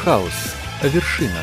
Хаос. Вершина.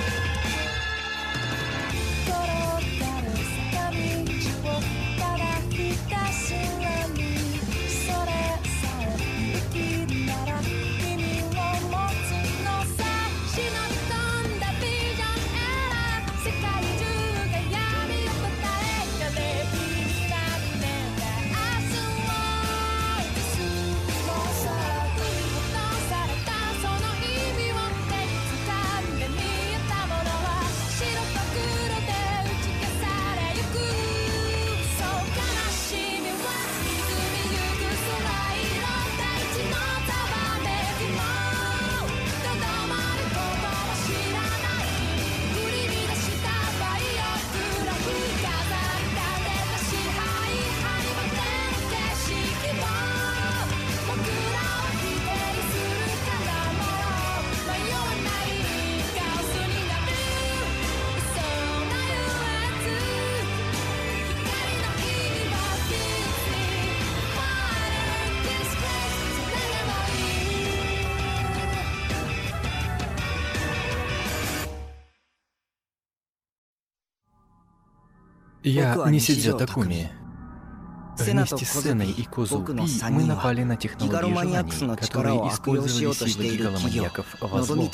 Я Нисидзё Такуми. Вместе с Сеной и Козу Пи мы напали на технологии желаний, которые использовали силы гигаломаньяков во зло.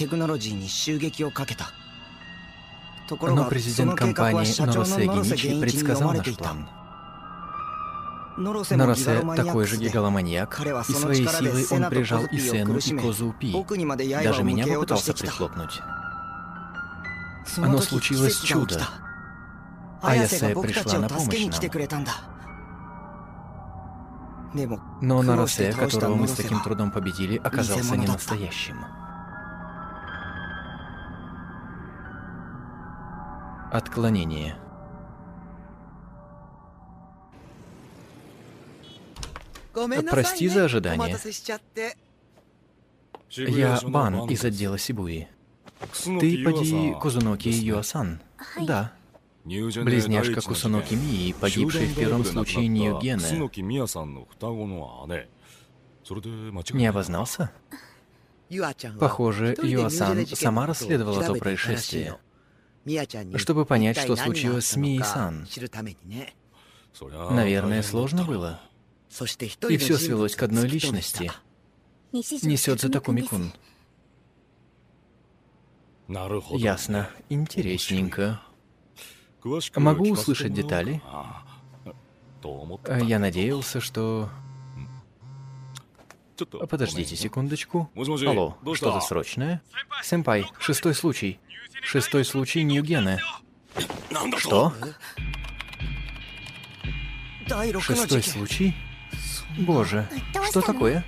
Но президент компании Норосе Геничи предсказал наш план. Норосе такой же гигаломаньяк, и своей силой он прижал и Сену, и Козу Пи. Даже меня попытался прихлопнуть. Но случилось чудо. Аясе пришла на помощь нам. Но Норосе, которого мы с таким трудом победили, оказался не настоящим. Отклонение. Прости за ожидание. Я Бан из отдела Сибуи. Ты поди Кузуноки Юасан? Да. Близняшка Кусуноки Мии, погибшая в первом случае Ниюгене. Не обознался? Похоже, Юасан сама расследовала то происшествие, чтобы понять, что случилось с Мии-сан. Наверное, сложно было. И все свелось к одной личности. Несёдзе Такуми-кун. Ясно. Интересненько. Могу услышать детали? Я надеялся, что... Подождите секундочку. Алло, что-то срочное? Сэмпай, 6-й случай. 6-й случай Ниюгене. Что? 6-й случай? Боже, что такое?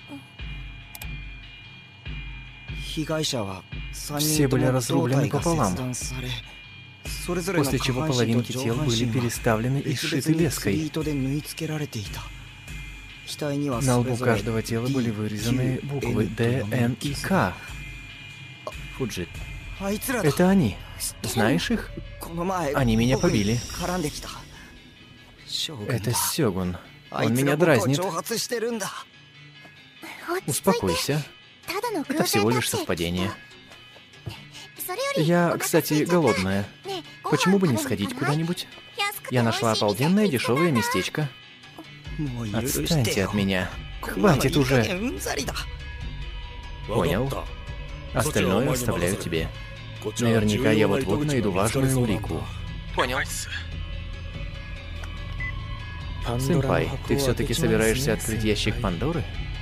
Все были разрублены пополам, после чего половинки тел были переставлены и сшиты леской. На лбу каждого тела были вырезаны буквы Д, Н и К. Фуджи. Это они. Знаешь их? Они меня побили. Это Сёгун. Он меня дразнит. Успокойся. Это всего лишь совпадение. Я, кстати, голодная. Почему бы не сходить куда-нибудь? Я нашла обалденное дешевое местечко. Отстаньте от меня. Хватит уже. Понял. Остальное оставляю тебе. Наверняка я вот-вот найду важную улику. Понял. Сэмпай, ты все-таки собираешься открыть ящик Пандоры?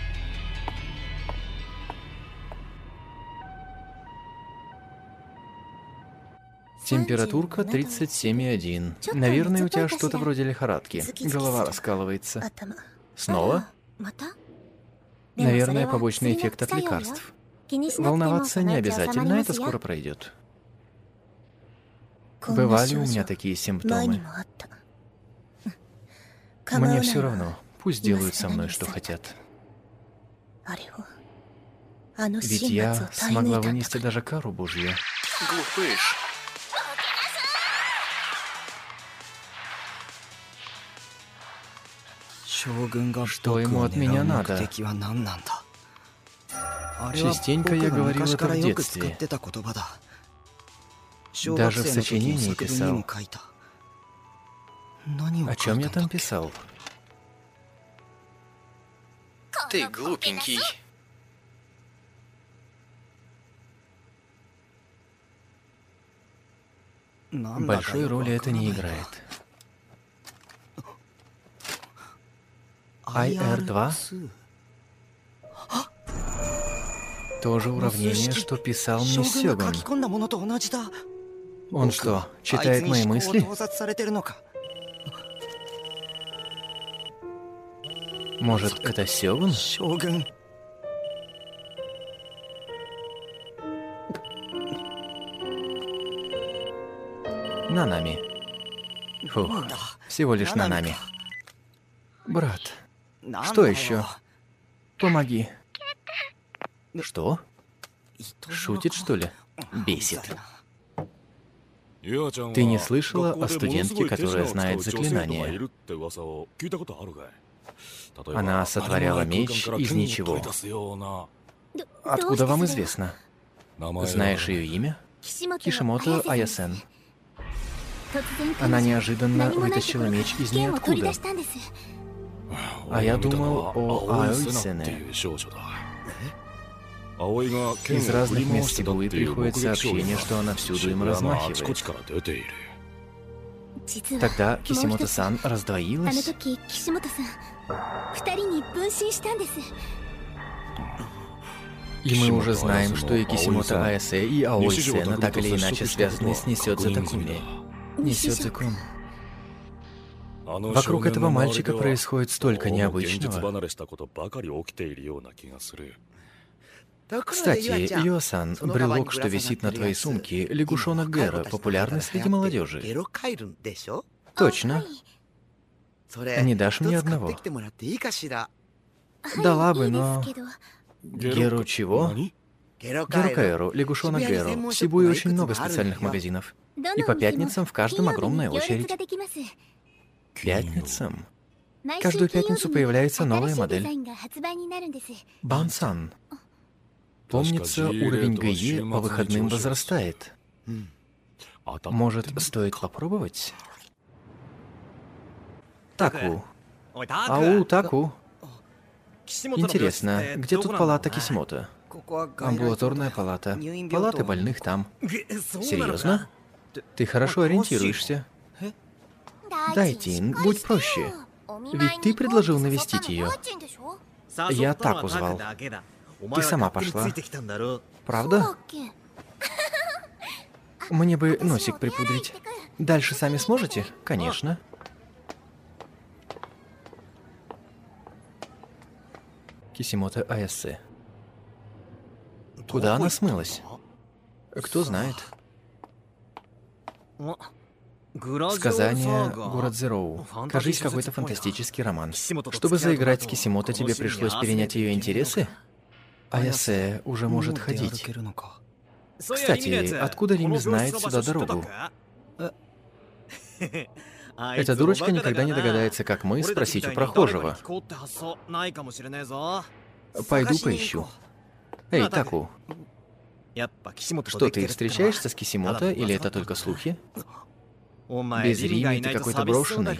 Температурка 37,1. Наверное, у тебя что-то вроде лихорадки. Голова раскалывается. Снова? Наверное, побочный эффект от лекарств. Волноваться не обязательно, это скоро пройдет. Бывали у меня такие симптомы. Мне все равно. Пусть делают со мной, что хотят. Ведь я смогла вынести даже кару Божью. Глупыш. Что ему от меня надо? Частенько я говорил это в детстве. Даже в сочинении писал. О чем я там писал? Ты глупенький. Большой роли это не играет. IR2? То же уравнение, что писал мне Сёгун. Он что, читает мои мысли? Может, это Сёгун? Нанами. Фух, всего лишь Нанами. Брат, что еще? Помоги. Что? Шутит, что ли? Бесит. Ты не слышала о студентке, которая знает заклинания? Она сотворяла меч из ничего. Откуда вам известно? Знаешь ее имя? Кишимото Аясен. Она неожиданно вытащила меч из ниоткуда. А я думал о Аойсене. Из разных мест Сибуи приходит сообщение, что она всюду им размахивает. Тогда Кисимото-сан раздвоилась. И мы уже знаем, что и Кисимото Аясе, и Аой Сена так или иначе связаны с Нисёдзе Такуми. Нисёдзе-кун. Вокруг этого мальчика происходит столько необычного. Кстати, Йо-сан, брелок, что висит на твоей сумке, лягушонок Гэра, популярный среди молодежи. Точно. Не дашь мне одного? Дала бы, но... Геру чего? Геру Каэру, лягушонок Гэру. В Сибуе очень много специальных магазинов. И по пятницам в каждом огромная очередь. Пятницам? Каждую пятницу появляется новая модель. Бансан. Помнится, уровень ГИ по выходным возрастает. Может, стоит попробовать? Таку. Ау, Таку. Интересно, где тут палата Кисимото? Амбулаторная палата. Палаты больных там. Серьезно? Ты хорошо ориентируешься. Дайтин, будь проще. Ведь ты предложил навестить ее. Я Таку звал. Ты сама пошла. Правда? Мне бы носик припудрить. Дальше сами сможете? Конечно. Кисимото Аясе. Куда она смылась? Кто знает. Сказание Гурадзероу. Кажись, какой-то фантастический роман. Чтобы заиграть с Кисимото, тебе пришлось перенять ее интересы? Аясе уже может ходить. Кстати, откуда Рими знает сюда дорогу? Эта дурочка никогда не догадается, как мы, спросить у прохожего. Пойду поищу. Эй, Таку. Что, ты встречаешься с Кисимото, или это только слухи? Без Рими ты какой-то брошенный.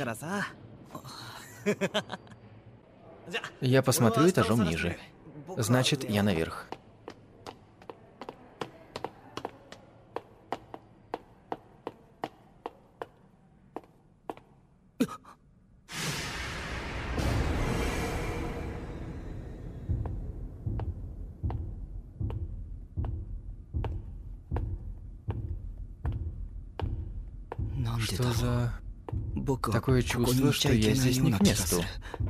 Я посмотрю этажом ниже. Значит, я наверх. Что за... Такое чувство, что я здесь не к месту.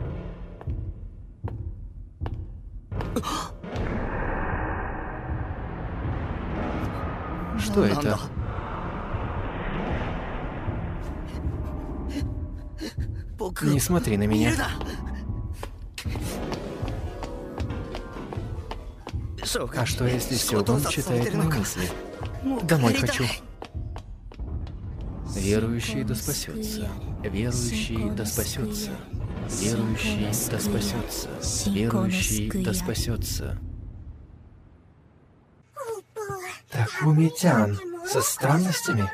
Что это? Не смотри на меня. А что, если Сёгун читает мои мысли? Домой хочу. Верующий да спасется. Верующий да спасется. Верующий да спасется. Верующий да спасется. Фумитян со странностями?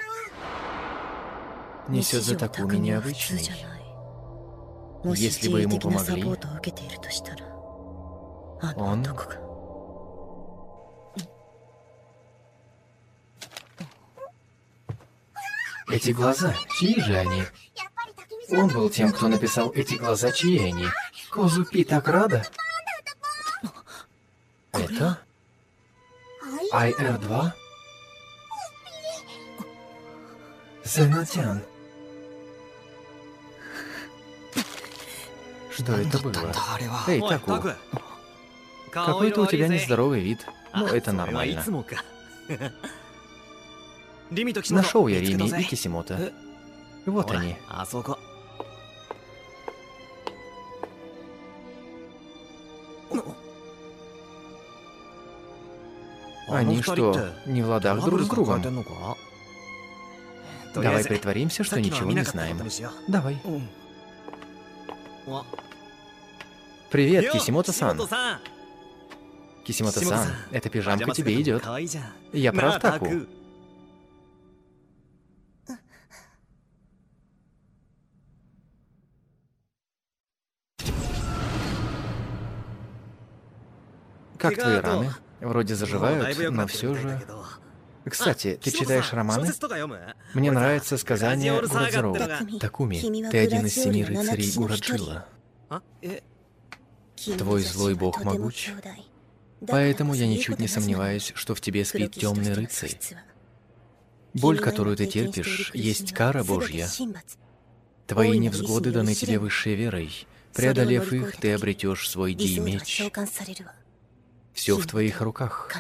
Несет за Такуми необычный. Если бы ему помогли, он... Эти глаза, чьи же они? Он был тем, кто написал эти глаза, чьи они. Козупи так рада. Это? IR-2? Зенотян. Что это было? Эй, Таку. Какой-то у тебя нездоровый вид. Но это нормально. Нашел я Рими и Кисимото. Вот они. Они что, не в ладах друг с другом? Давай притворимся, что ничего не знаем. Давай. Привет, Кисимото-сан. Кисимото-сан, эта пижамка тебе идет. Я прав, Таку? Как твои раны? Вроде заживают, но все же... Кстати, ты читаешь романы? Мне нравится сказание Гурадзироу. Такуми, ты один из 7 рыцарей Гураджила. Твой злой бог могуч. Поэтому я ничуть не сомневаюсь, что в тебе спит темный рыцарь. Боль, которую ты терпишь, есть кара Божья. Твои невзгоды даны тебе высшей верой. Преодолев их, ты обретешь свой ди-меч. Все в твоих руках.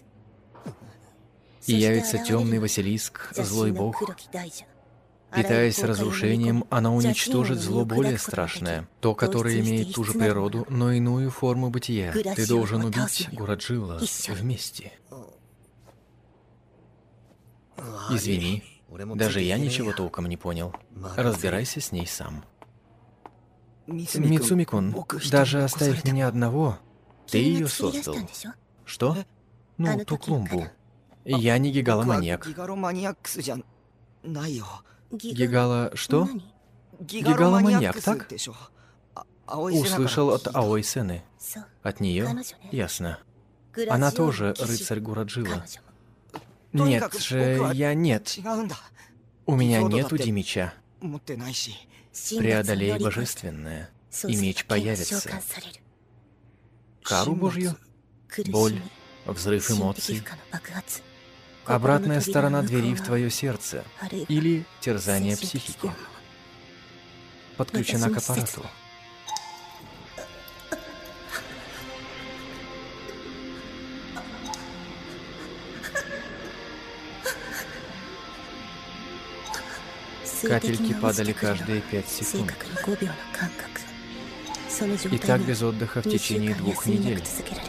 И явится темный Василиск, злой бог. Питаясь разрушением, она уничтожит зло более страшное, то, которое имеет ту же природу, но иную форму бытия. Ты должен убить Гураджила вместе. Извини, даже я ничего толком не понял. Разбирайся с ней сам. Мицуми-кун, даже оставив меня одного, ты ее создал. Что? Ну, ту клумбу. Я не гигало-маньяк. Гигало... что? Гигало-маньяк, так? Услышал от Аой-сены. От нее? Ясно. Она тоже рыцарь Гураджила. Нет же, я нет. У меня нету ди-меча. Преодолей божественное, и меч появится. Кару Божью? Боль, взрыв эмоций. Обратная сторона двери в твое сердце. Или терзание психики. Подключена к аппарату. Капельки падали каждые 5 секунд. И так без отдыха в течение 2 недель.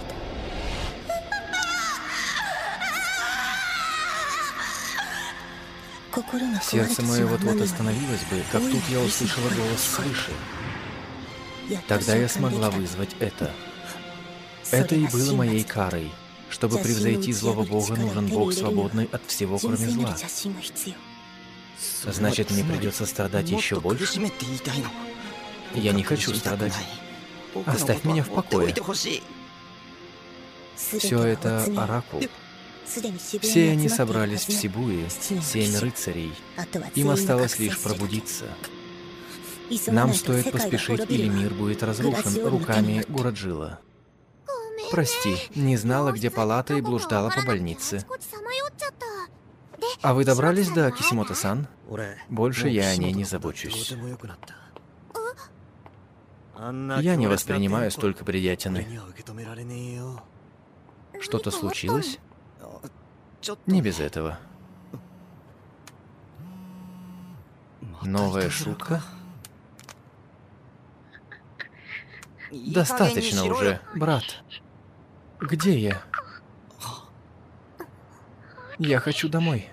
Сердце мое вот-вот остановилось бы, как тут я услышала голос свыше. Тогда я смогла вызвать это. Это и было моей карой. Чтобы превзойти злого бога, нужен бог, свободный от всего, кроме зла. Значит, мне придется страдать еще больше? Я не хочу страдать. Оставь меня в покое. Все это оракул. Все они собрались в Сибуе, 7 рыцарей. Им осталось лишь пробудиться. Нам стоит поспешить, или мир будет разрушен руками Гураджила. Прости, не знала, где палата, и блуждала по больнице. А вы добрались до Кисимото-сан? Больше я о ней не забочусь. Я не воспринимаю столько бредятины. Что-то случилось? Не без этого. Новая шутка? Достаточно уже, брат. Где я? Я хочу домой.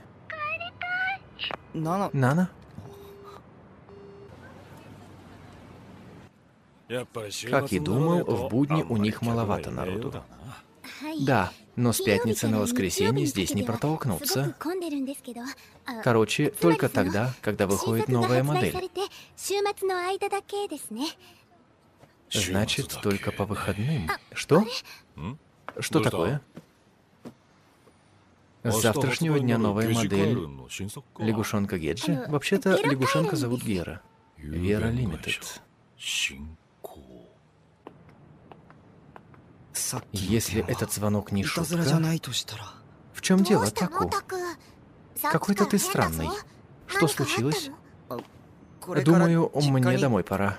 Нана? Как и думал, в будни у них маловато народу. Да, Но с пятницы на воскресенье здесь не протолкнуться. Короче, только тогда, когда выходит новая модель. Значит, только по выходным. Что? Что такое? С завтрашнего дня новая модель лягушонка Геджи. Вообще-то лягушонка зовут Гера. Вера Лимитед. Если этот звонок не шутка... В чем дело, Таку? Какой-то ты странный. Что случилось? Думаю, мне домой пора.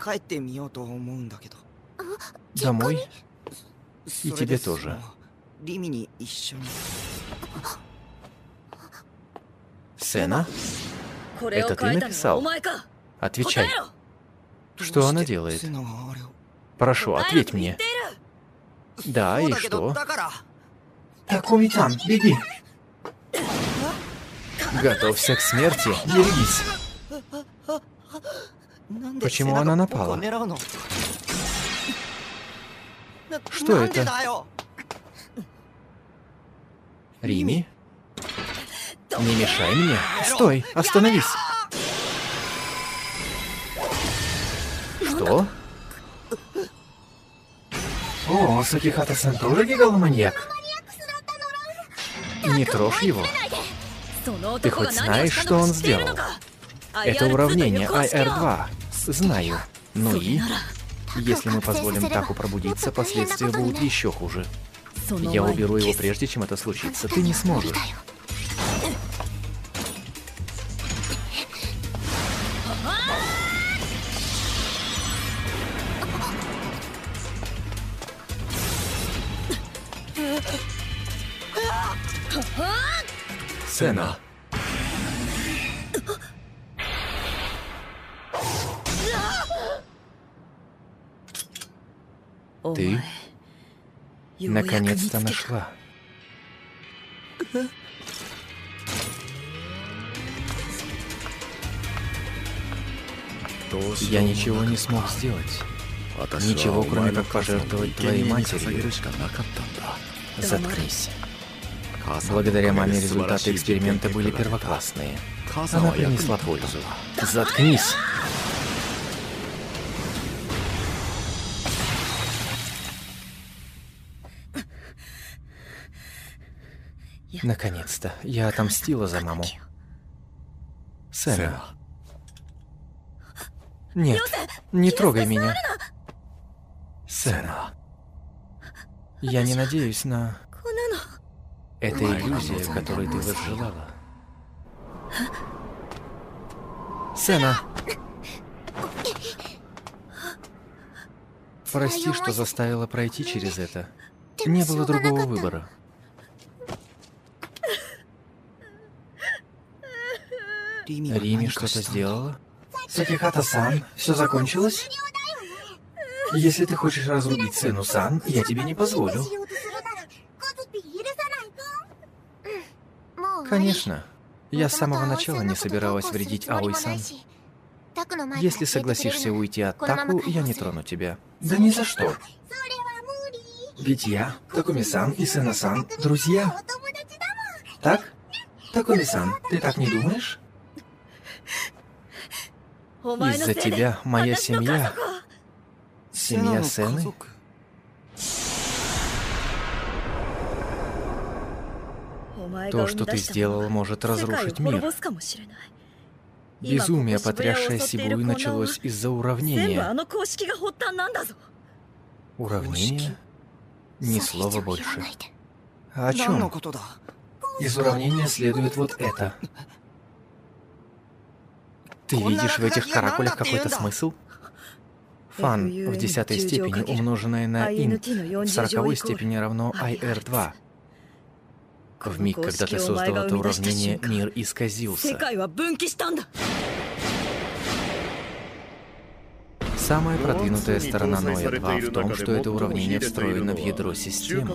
Домой? И тебе тоже. Сена? Это ты написал? Отвечай. Что она делает? Прошу, ответь мне. Да, и что? Такуми-сан, беги! Готовься к смерти, берегись. Почему она напала? Что это? Рими? Не мешай мне. Стой, остановись. Что? О, Сакихата-сан тоже гигаломаньяк. Не трожь его. Ты хоть знаешь, что он сделал? Это уравнение IR2. Знаю. Ну и? Если мы позволим Таку пробудиться, последствия будут еще хуже. Я уберу его прежде, чем это случится. Ты не сможешь. Сена. Ты наконец-то нашла. Я ничего не смог сделать. Ничего, кроме как пожертвовать твоей матерью. Заткнись. Благодаря маме результаты эксперимента были первоклассные. Она принесла пользу. Заткнись! Наконец-то. Я отомстила за маму. Сена. Нет, не трогай меня. Сена. Я не надеюсь на... Это иллюзия, которую ты возжелала. Сена. Прости, что заставила пройти через это. Не было другого выбора. Рими что-то сделала? Сакихата-сан, все закончилось? Если ты хочешь разрубить Сену-сан, я тебе не позволю. Конечно. Я с самого начала не собиралась вредить Аой-сан. Если согласишься уйти от Таку, я не трону тебя. Да ни за что. Ведь я, Такуми-сан и Сена-сан друзья. Так? Такуми-сан, ты так не думаешь? Из-за тебя моя семья... Семья Сены? То, что ты сделал, может разрушить мир. Безумие, потрясшее Сибую, началось из-за уравнения. Уравнение? Ни слова больше. А о чем? Из уравнения следует вот это. Ты видишь в этих каракулях какой-то смысл? Фан в 10-й степени, умноженное на ин в 40-й степени, равно IR2. В миг, когда ты создал это уравнение, мир исказился. Самая продвинутая сторона Ноя 2 в том, что это уравнение встроено в ядро системы.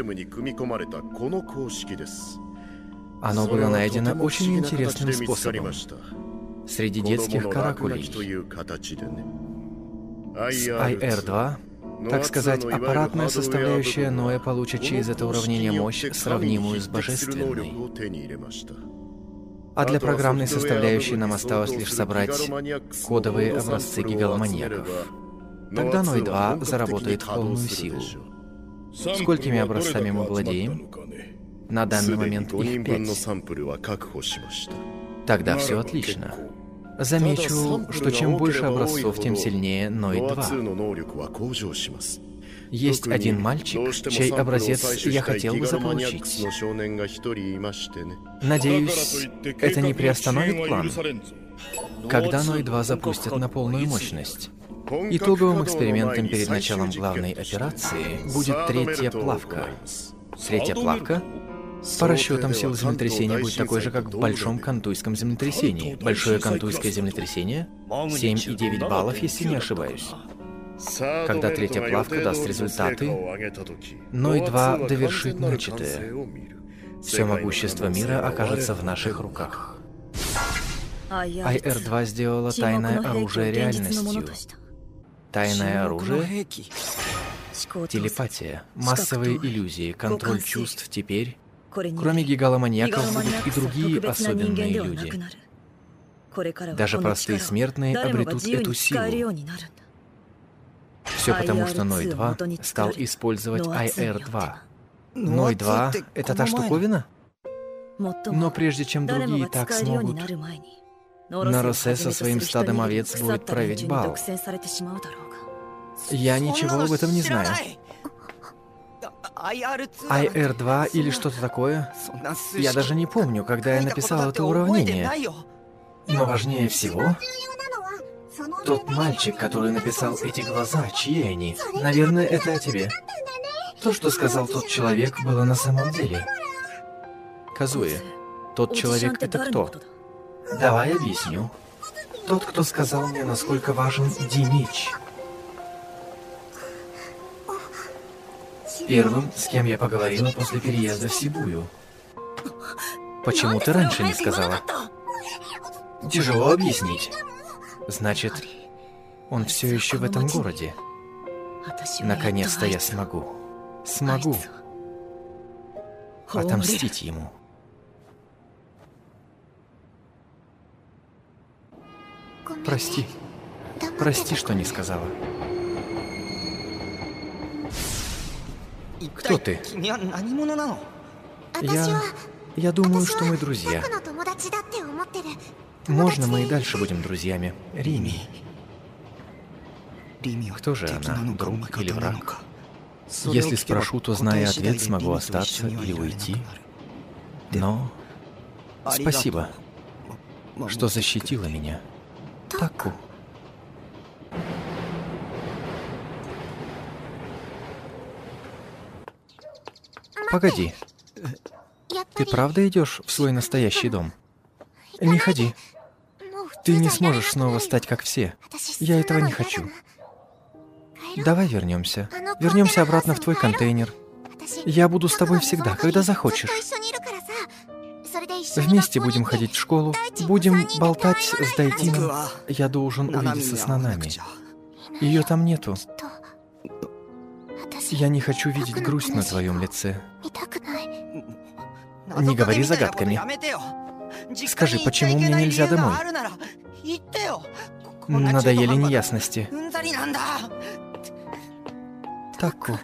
Оно было найдено очень интересным способом. Среди детских каракулей. С IR2 Так сказать, аппаратная составляющая Ноя получит через это уравнение мощь, сравнимую с божественной. А для программной составляющей нам осталось лишь собрать кодовые образцы гигаломаньяков. Тогда Ной-2 заработает в полную силу. Сколькими образцами мы владеем? На данный момент их 5. Тогда все отлично. Замечу, что чем больше образцов, тем сильнее Ной-2. Есть один мальчик, чей образец я хотел бы заполучить. Надеюсь, это не приостановит план. Когда Ной-2 запустят на полную мощность? Итоговым экспериментом перед началом главной операции будет 3-я плавка. 3-я плавка? По расчетам, сила землетрясения будет такой же, как в Большом Кантуйском землетрясении. Большое Кантуйское землетрясение? 7,9 баллов, если не ошибаюсь. Когда 3-я плавка даст результаты, Ной-2 довершит начатое. Все могущество мира окажется в наших руках. IR-2 сделала тайное оружие реальностью. Тайное оружие? Телепатия, массовые иллюзии, контроль чувств теперь... Кроме гигаломаньяков будут и другие особенные люди. Даже простые смертные обретут эту силу. Все потому, что Ной-2 стал использовать IR-2. Ной-2 — это та штуковина? Но прежде чем другие так смогут, Наросе со своим стадом овец будет править бал. Я ничего об этом не знаю. IR-2 или что-то такое? Я даже не помню, когда я написал это уравнение. Но важнее всего... Тот мальчик, который написал эти глаза, чьи они? Наверное, это о тебе. То, что сказал тот человек, было на самом деле. Казуэ, тот человек — это кто? Давай объясню. Тот, кто сказал мне, насколько важен Димич. Первым, с кем я поговорила после переезда в Сибую. Почему ты раньше не сказала? Тяжело объяснить. Значит, он все еще в этом городе. Наконец-то я смогу отомстить ему. Прости, что не сказала. Кто ты? Я думаю, что мы друзья. Можно мы и дальше будем друзьями. Рими. Кто же она, друг или враг? Если спрошу, то, зная ответ, смогу остаться или уйти. Но спасибо, что защитила меня. Таку. Погоди. Ты правда идешь в свой настоящий дом? Не ходи. Ты не сможешь снова стать как все. Я этого не хочу. Давай вернемся. Вернемся обратно в твой контейнер. Я буду с тобой всегда, когда захочешь. Вместе будем ходить в школу, будем болтать с Дайтином. Я должен увидеться с Нанами. Ее там нету. Я не хочу видеть грусть на твоем лице. Не говори загадками. Скажи, почему мне нельзя домой? Надоели неясности. Таку.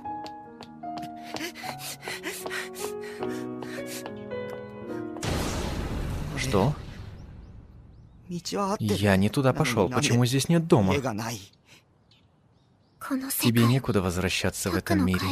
Что? Я не туда пошел. Почему здесь нет дома? Тебе некуда возвращаться в этом мире.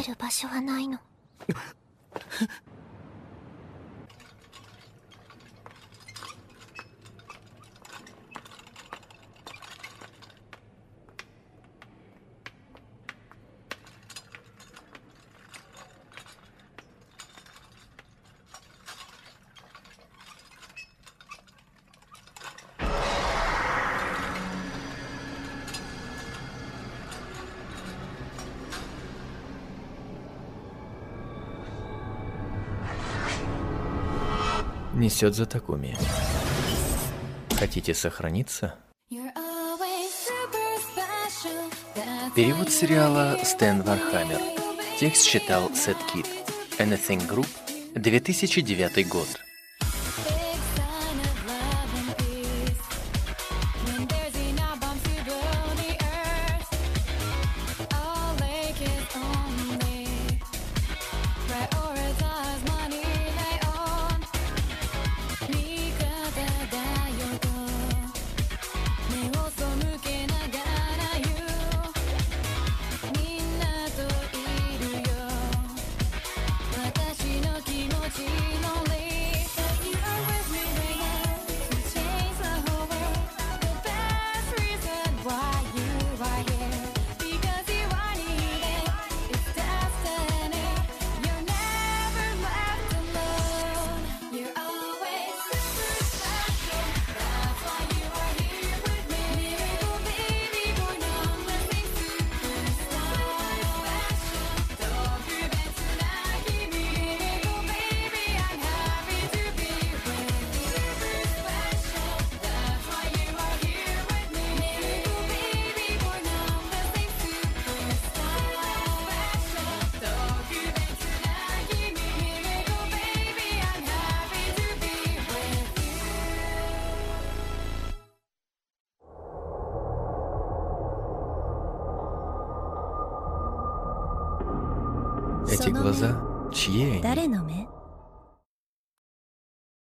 Несет за Такуми. Хотите сохраниться? Перевод сериала Стэн Вархаммер. Текст читал Сет Кит. Anything Group, 2009 год. Эти глаза, чьи они?